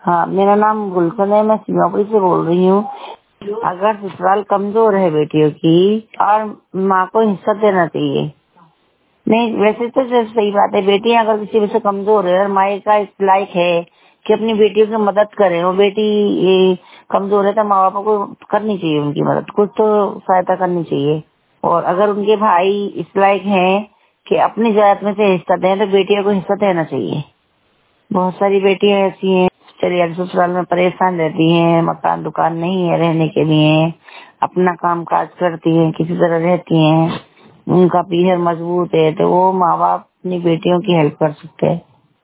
हाँ, मेरा नाम गुलशन है, मैं सिंगापुर से बोल रही हूँ। अगर ससुराल कमजोर है बेटियों की और माँ को हिस्सा देना चाहिए। नहीं, वैसे तो सही बात है, बेटियां अगर किसी वजह से कमजोर है और माँ का इस लायक है कि अपनी बेटियों की मदद करे, वो बेटी ये कमजोर है तो माँ बापा को करनी चाहिए उनकी मदद, कुछ तो सहायता करनी चाहिए। और अगर उनके भाई इस लायक है कि अपनी जायदाद में से हिस्सा दें तो बेटियों को हिस्सा देना चाहिए। बहुत सारी बेटियां ऐसी हैं चलिए ससुराल में परेशान रहती हैं, मकान दुकान नहीं है रहने के लिए, अपना काम काज करती हैं, किसी तरह रहती हैं, उनका पीहर मजबूत है तो वो माँ बाप अपनी बेटियों की हेल्प कर सकते हैं।